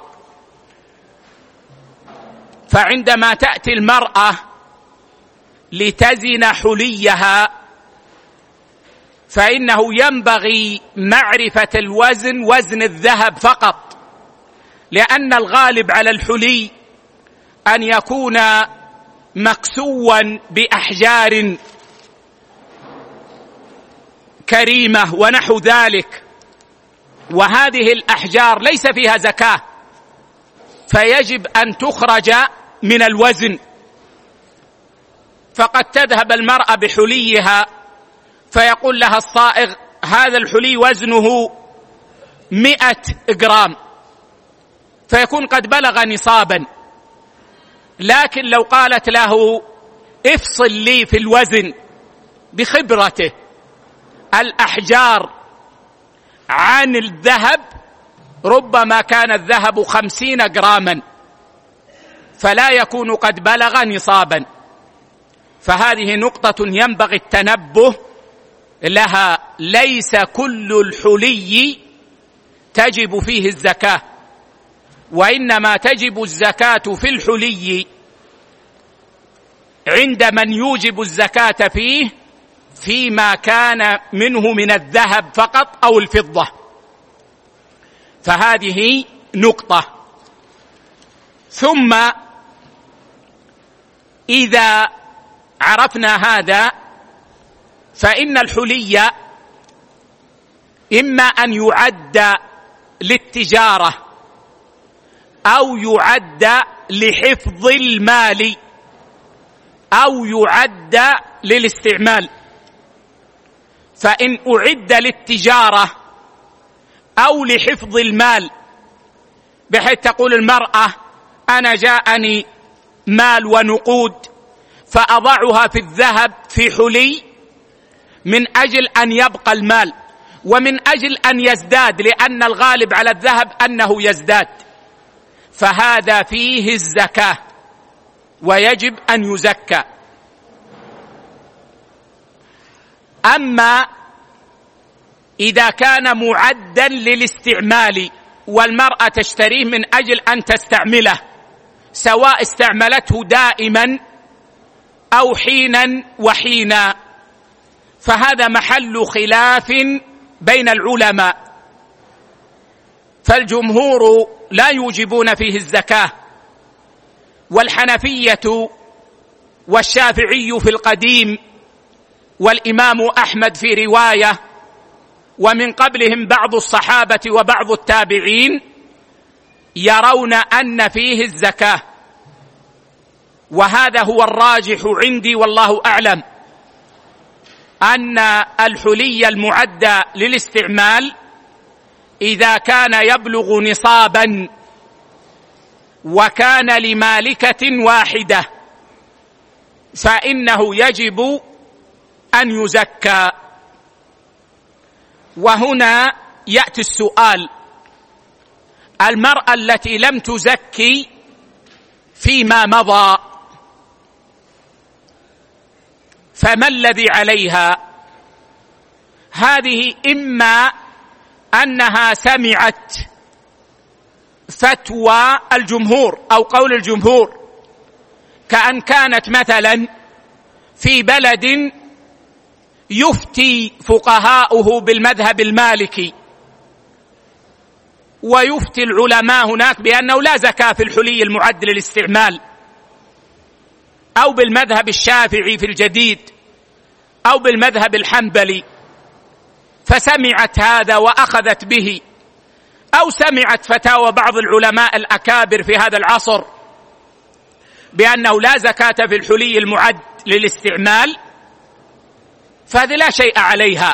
فعندما تأتي المرأة لتزن حليها فإنه ينبغي معرفة الوزن، وزن الذهب فقط، لأن الغالب على الحلي أن يكون مكسوا بأحجار كريمة ونحو ذلك، وهذه الأحجار ليس فيها زكاة، فيجب أن تخرج من الوزن. فقد تذهب المرأة بحليها فيقول لها الصائغ: هذا الحلي وزنه 100 جرام، فيكون قد بلغ نصابا. لكن لو قالت له: افصل لي في الوزن بخبرته الأحجار عن الذهب، ربما كان الذهب 50 جراما، فلا يكون قد بلغ نصابا. فهذه نقطة ينبغي التنبه لها. ليس كل الحلي تجب فيه الزكاة، وإنما تجب الزكاة في الحلي عند من يوجب الزكاة فيه فيما كان منه من الذهب فقط أو الفضة. فهذه نقطة. ثم إذا عرفنا هذا فإن الحلي إما أن يعد للتجارة أو يعد لحفظ المال أو يعد للاستعمال. فإن أعد للتجارة أو لحفظ المال، بحيث تقول المرأة: أنا جاءني مال ونقود فأضعها في الذهب في حلي من أجل أن يبقى المال ومن أجل أن يزداد، لأن الغالب على الذهب أنه يزداد، فهذا فيه الزكاة ويجب أن يزكى. أما إذا كان معدا للاستعمال والمرأة تشتريه من أجل أن تستعمله، سواء استعملته دائما أو حينا وحينا، فهذا محل خلاف بين العلماء. فالجمهور لا يوجبون فيه الزكاة، والحنفية والشافعي في القديم، والإمام أحمد في رواية، ومن قبلهم بعض الصحابة وبعض التابعين يرون أن فيه الزكاة. وهذا هو الراجح عندي والله أعلم، أن الحلي المعد للاستعمال إذا كان يبلغ نصابا وكان لمالكة واحدة فإنه يجب أن يزكى. وهنا يأتي السؤال: المرأة التي لم تزكي فيما مضى فما الذي عليها؟ هذه إما أنها سمعت فتوى الجمهور أو قول الجمهور، كأن كانت مثلا في بلد يفتي فقهاؤه بالمذهب المالكي ويفتي العلماء هناك بأنه لا زكاة في الحلي المعد للاستعمال، أو بالمذهب الشافعي في الجديد، أو بالمذهب الحنبلي، فسمعت هذا وأخذت به، أو سمعت فتاوى بعض العلماء الأكابر في هذا العصر بأنه لا زكاة في الحلي المعد للاستعمال فهذه لا شيء عليها،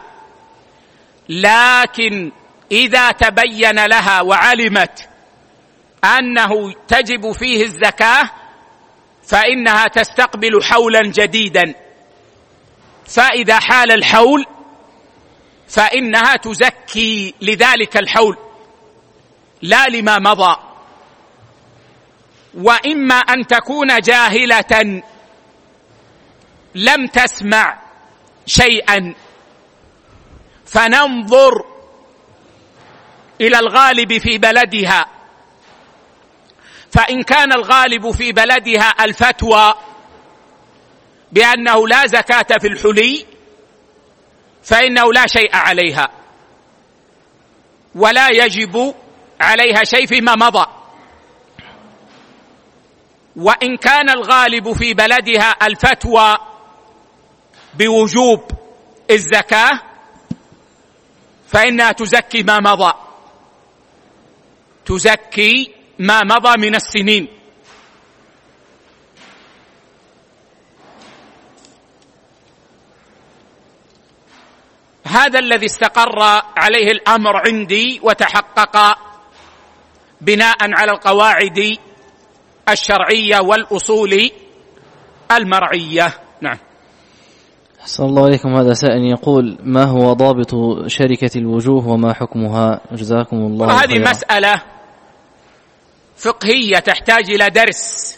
لكن إذا تبين لها وعلمت أنه تجب فيه الزكاة فإنها تستقبل حولا جديدا، فإذا حال الحول فإنها تزكي لذلك الحول لا لما مضى. وإما أن تكون جاهلة لم تسمع شيئا، فننظر إلى الغالب في بلدها، فإن كان الغالب في بلدها الفتوى بأنه لا زكاة في الحلي فإنه لا شيء عليها ولا يجب عليها شيء فيما مضى. وإن كان الغالب في بلدها الفتوى بوجوب الزكاة فإنها تزكي ما مضى، تزكي ما مضى من السنين. هذا الذي استقر عليه الأمر عندي وتحقق بناء على القواعد الشرعية والأصول المرعية. نعم.
أحسن الله عليكم. هذا سائل يقول: ما هو ضابط شركة الوجوه وما حكمها؟ جزاكم الله خيرا.
هذه مسألة فقهية تحتاج إلى درس،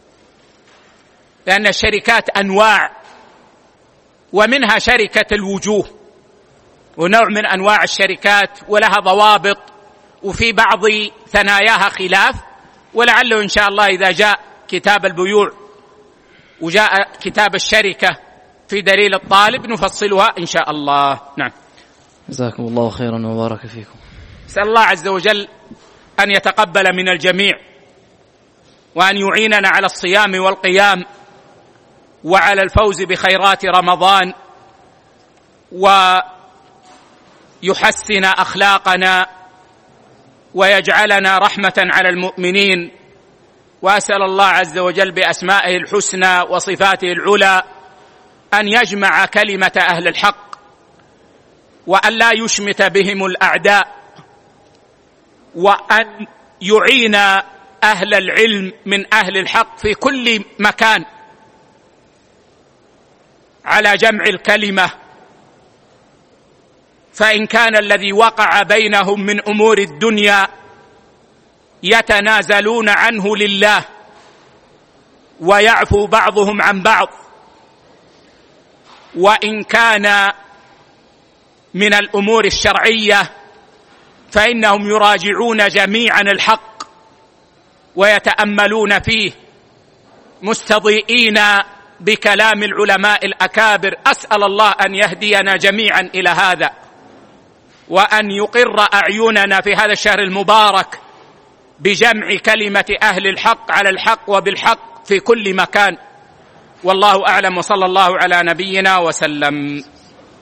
لأن الشركات أنواع، ومنها شركة الوجوه، ونوع من أنواع الشركات ولها ضوابط وفي بعض ثناياها خلاف، ولعله إن شاء الله إذا جاء كتاب البيوع وجاء كتاب الشركة في دليل الطالب نفصلها إن شاء الله. نعم.
جزاكم الله خيرا وبارك فيكم.
أسأل الله عز وجل أن يتقبل من الجميع، وأن يعيننا على الصيام والقيام وعلى الفوز بخيرات رمضان، ويحسن أخلاقنا ويجعلنا رحمة على المؤمنين. وأسأل الله عز وجل بأسمائه الحسنى وصفاته العلى أن يجمع كلمة أهل الحق، وأن لا يشمت بهم الأعداء، وأن يعين أهل العلم من أهل الحق في كل مكان على جمع الكلمة. فإن كان الذي وقع بينهم من أمور الدنيا يتنازلون عنه لله ويعفو بعضهم عن بعض، وإن كان من الأمور الشرعية فإنهم يراجعون جميعا الحق ويتأملون فيه مستضيئين بكلام العلماء الأكابر. أسأل الله أن يهدينا جميعا إلى هذا، وأن يقر أعيننا في هذا الشهر المبارك بجمع كلمة أهل الحق على الحق وبالحق في كل مكان. والله أعلم، وصلى الله على نبينا وسلم.